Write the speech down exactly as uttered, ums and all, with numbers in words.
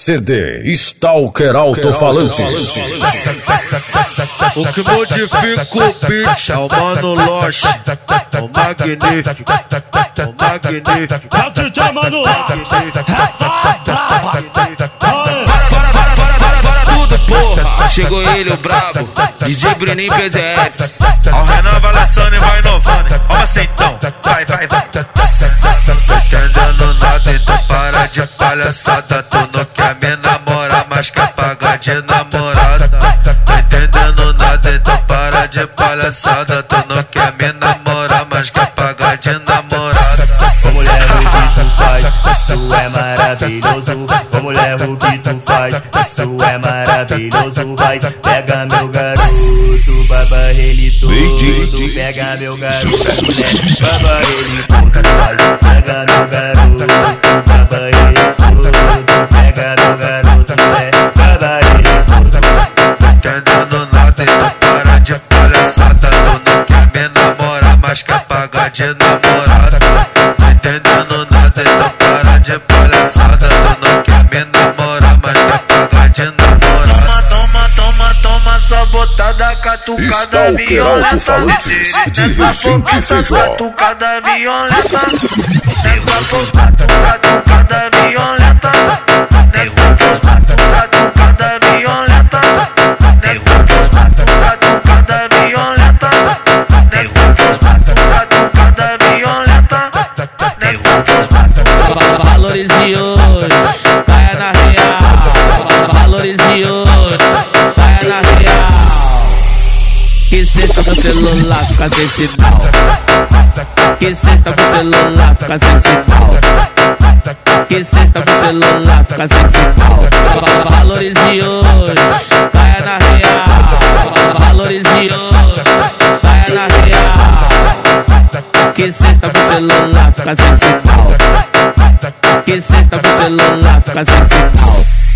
C D Stalker Alto-Falantes. O que modifica o beat é o Mano Loche, o magnífico, o magnífico. É o D J Mano Loche. Tudo, porra, chegou ele, o brabo, D J Bruninho P Z S. Ao renova laçando e vai inovando. Ó então, vai, vai, vai. Entendendo nada, então para de palhaçada. Tu não quer me namorar, mas quer pagar de namorada. Entendendo nada, então para de palhaçada. Tu não quer me namorar, mas quer pagar de namorada. Ô mulher, o que tu faz, isso é maravilhoso. Ô mulher, o que tu faz, isso é maravilhoso. Vai, pega meu garoto, baba ele todo. Pega meu garoto, mulher, baba ele todo. Vai, pega meu garoto, baba ele todo. Pega meu garoto, mulher, baba ele todo. Entendendo nada, então para de palhaçada. Tu não quer me namorar, mas quer pagar de namorada. Entendendo nada, então para de palhaçada. Tu não quer me namorar, mas quer pagar de namorada. Toma, toma, toma, só botada catucada Stalker Alto-Falantes de Regente Feijó. Catucada violenta, nessa catucada violenta, nessa catucada violenta, nessa catucada violenta, nessa catucada violenta, nessa Valorize hoje, caia na real. Valorize hoje, caia na real. Que cesta pro celular fica sem sinal. Que cesta pro celular fica sem sinal. Que cesta pro celular fica sem sinal. Valorize hoje, caia na real. Valorize hoje, caia na real. Que cesta pro celular fica sem sinal. Que cesta pro celular fica sem sinal.